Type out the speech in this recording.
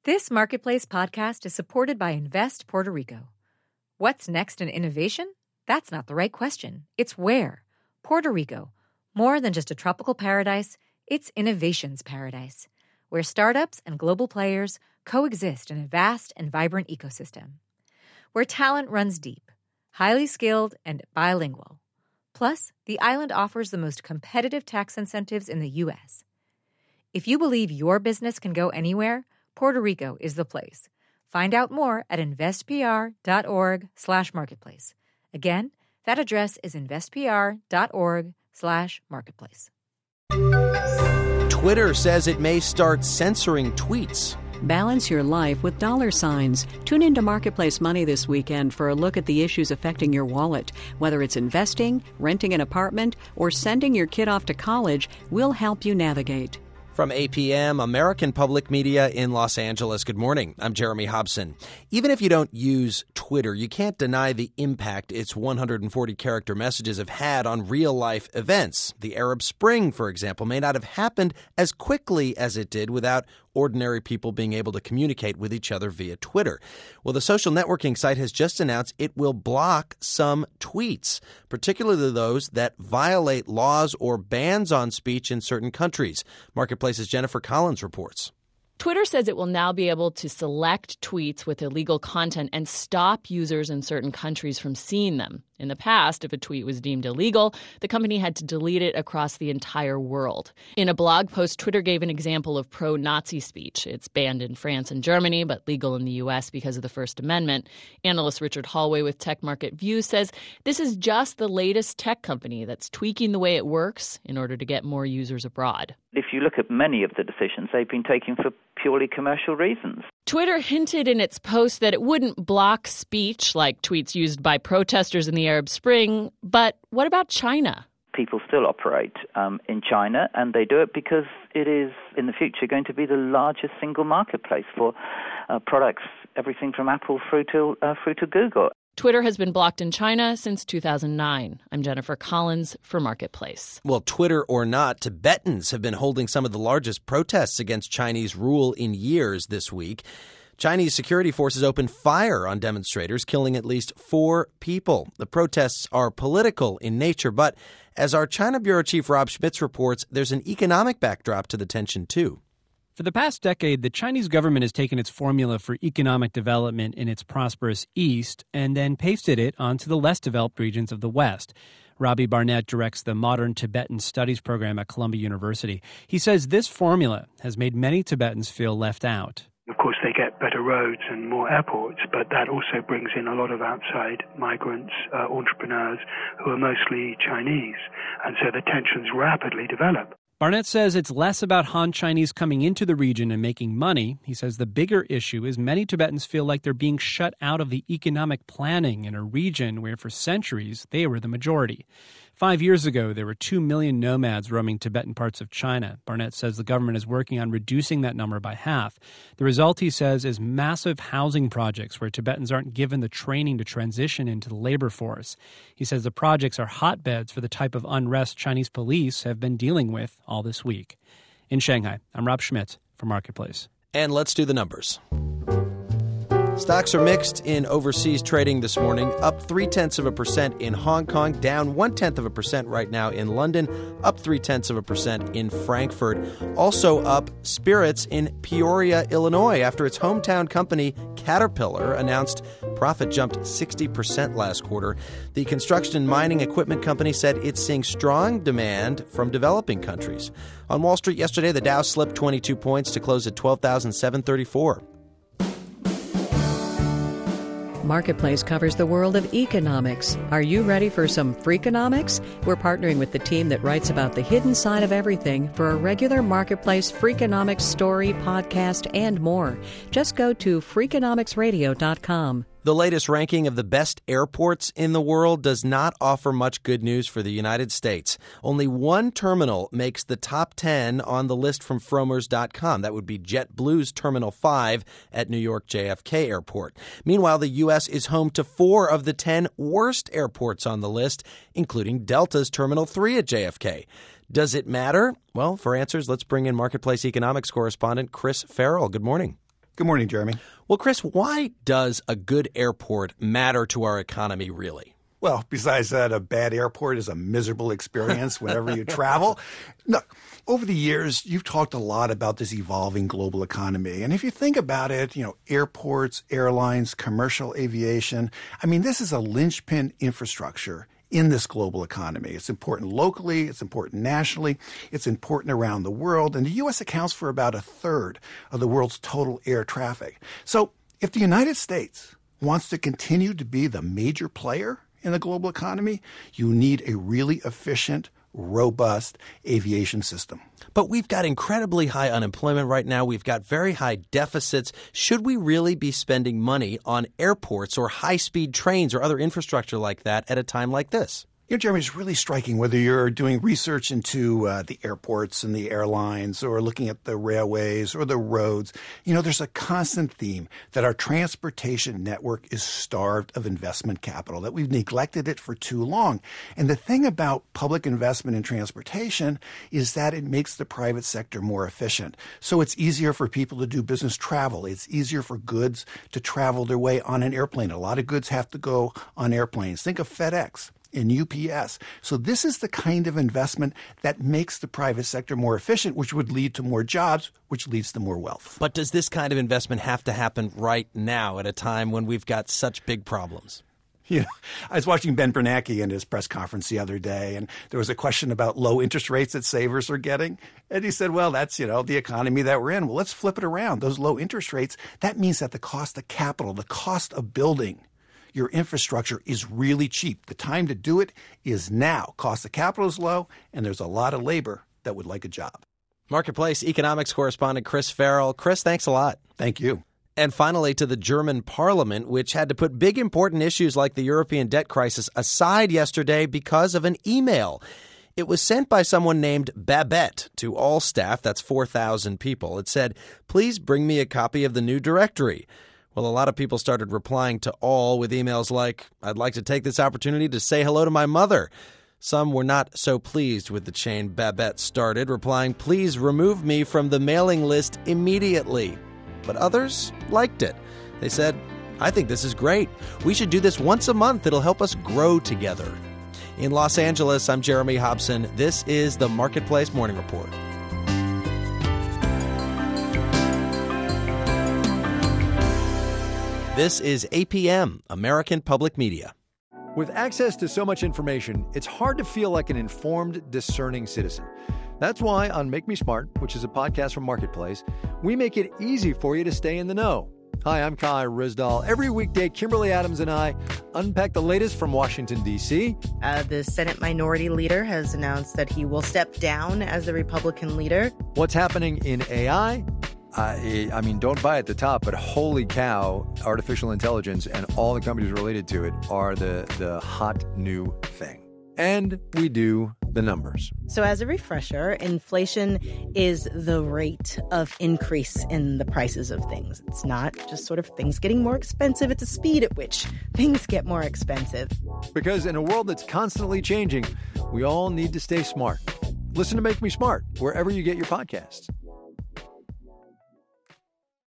This Marketplace podcast is supported by Invest Puerto Rico. What's next in innovation? That's not the right question. It's where. Puerto Rico. More than just a tropical paradise, it's innovation's paradise, where startups and global players coexist in a vast and vibrant ecosystem. Where talent runs deep, highly skilled, and bilingual. Plus, the island offers the most competitive tax incentives in the U.S. If you believe your business can go anywhere, Puerto Rico is the place. Find out more at investpr.org/marketplace. Again, that address is investpr.org/marketplace. Twitter says it may start censoring tweets. Balance your life with $signs. Tune into Marketplace Money this weekend for a look at the issues affecting your wallet. Whether it's investing, renting an apartment, or sending your kid off to college, we'll help you navigate. From APM, American Public Media in Los Angeles. Good morning. I'm Jeremy Hobson. Even if you don't use Twitter, you can't deny the impact its 140-character messages have had on real-life events. The Arab Spring, for example, may not have happened as quickly as it did without ordinary people being able to communicate with each other via Twitter. Well, the social networking site has just announced it will block some tweets, particularly those that violate laws or bans on speech in certain countries. Marketplace's Jennifer Collins reports. Twitter says it will now be able to select tweets with illegal content and stop users in certain countries from seeing them. In the past, if a tweet was deemed illegal, the company had to delete it across the entire world. In a blog post, Twitter gave an example of pro-Nazi speech. It's banned in France and Germany, but legal in the U.S. because of the First Amendment. Analyst Richard Hallway with Tech Market View says this is just the latest tech company that's tweaking the way it works in order to get more users abroad. If you look at many of the decisions, they've been taken for purely commercial reasons. Twitter hinted in its post that it wouldn't block speech like tweets used by protesters in the Arab Spring. But what about China? People still operate in China, and they do it because it is, in the future, going to be the largest single marketplace for products, everything from Apple through to Google. Twitter has been blocked in China since 2009. I'm Jennifer Collins for Marketplace. Well, Twitter or not, Tibetans have been holding some of the largest protests against Chinese rule in years this week. Chinese security forces opened fire on demonstrators, killing at least 4 people. The protests are political in nature, but as our China Bureau Chief Rob Schmitz reports, there's an economic backdrop to the tension, too. For the past decade, the Chinese government has taken its formula for economic development in its prosperous East and then pasted it onto the less developed regions of the West. Robbie Barnett directs the Modern Tibetan Studies program at Columbia University. He says this formula has made many Tibetans feel left out. Of course, they get better roads and more airports, but that also brings in a lot of outside migrants, entrepreneurs who are mostly Chinese, and so the tensions rapidly develop. Barnett says it's less about Han Chinese coming into the region and making money. He says the bigger issue is many Tibetans feel like they're being shut out of the economic planning in a region where for centuries they were the majority. 5 years ago, there were 2 million nomads roaming Tibetan parts of China. Barnett says the government is working on reducing that number by half. The result, he says, is massive housing projects where Tibetans aren't given the training to transition into the labor force. He says the projects are hotbeds for the type of unrest Chinese police have been dealing with all this week. In Shanghai, I'm Rob Schmitz for Marketplace. And let's do the numbers. Stocks are mixed in overseas trading this morning, up 0.3% in Hong Kong, down 0.1% right now in London, up 0.3% in Frankfurt. Also up spirits in Peoria, Illinois, after its hometown company Caterpillar announced profit jumped 60% last quarter. The construction and mining equipment company said it's seeing strong demand from developing countries. On Wall Street yesterday, the Dow slipped 22 points to close at 12,734. Marketplace covers the world of economics. Are you ready for some Freakonomics? We're partnering with the team that writes about the hidden side of everything for a regular Marketplace Freakonomics story, podcast, and more. Just go to Freakonomicsradio.com. The latest ranking of the best airports in the world does not offer much good news for the United States. Only one terminal makes the top 10 on the list from Fromers.com. That would be JetBlue's Terminal 5 at New York JFK Airport. Meanwhile, the U.S. is home to 4 of the 10 worst airports on the list, including Delta's Terminal 3 at JFK. Does it matter? Well, for answers, let's bring in Marketplace Economics correspondent Chris Farrell. Good morning. Good morning, Jeremy. Well, Chris, why does a good airport matter to our economy, really? Well, besides that, a bad airport is a miserable experience whenever you travel. Look, over the years, you've talked a lot about this evolving global economy. And if you think about it, airports, airlines, commercial aviation, this is a linchpin infrastructure in this global economy. It's important locally, it's important nationally, it's important around the world, and the U.S. accounts for about a third of the world's total air traffic. So if the United States wants to continue to be the major player in the global economy, you need a really efficient, robust aviation system. But we've got incredibly high unemployment right now. We've got very high deficits. Should we really be spending money on airports or high-speed trains or other infrastructure like that at a time like this? Jeremy, it's really striking whether you're doing research into the airports and the airlines or looking at the railways or the roads. There's a constant theme that our transportation network is starved of investment capital, that we've neglected it for too long. And the thing about public investment in transportation is that it makes the private sector more efficient. So it's easier for people to do business travel. It's easier for goods to travel their way on an airplane. A lot of goods have to go on airplanes. Think of FedEx and UPS. So this is the kind of investment that makes the private sector more efficient, which would lead to more jobs, which leads to more wealth. But does this kind of investment have to happen right now at a time when we've got such big problems? I was watching Ben Bernanke in his press conference the other day, and there was a question about low interest rates that savers are getting. And he said, well, that's, the economy that we're in. Well, let's flip it around. Those low interest rates, that means that the cost of capital, the cost of building your infrastructure is really cheap. The time to do it is now. Cost of capital is low, and there's a lot of labor that would like a job. Marketplace economics correspondent Chris Farrell. Chris, thanks a lot. Thank you. And finally, to the German parliament, which had to put big important issues like the European debt crisis aside yesterday because of an email. It was sent by someone named Babette to all staff. That's 4,000 people. It said, please bring me a copy of the new directory. Well, a lot of people started replying to all with emails like, I'd like to take this opportunity to say hello to my mother. Some were not so pleased with the chain Babette started, replying, please remove me from the mailing list immediately. But others liked it. They said, I think this is great. We should do this once a month. It'll help us grow together. In Los Angeles, I'm Jeremy Hobson. This is the Marketplace Morning Report. This is APM, American Public Media. With access to so much information, it's hard to feel like an informed, discerning citizen. That's why on Make Me Smart, which is a podcast from Marketplace, we make it easy for you to stay in the know. Hi, I'm Kai Rizdal. Every weekday, Kimberly Adams and I unpack the latest from Washington, D.C. The Senate Minority Leader has announced that he will step down as the Republican leader. What's happening in AI? Don't buy at the top, but holy cow, artificial intelligence and all the companies related to it are the hot new thing. And we do the numbers. So as a refresher, inflation is the rate of increase in the prices of things. It's not just sort of things getting more expensive. It's a speed at which things get more expensive. Because in a world that's constantly changing, we all need to stay smart. Listen to Make Me Smart wherever you get your podcasts.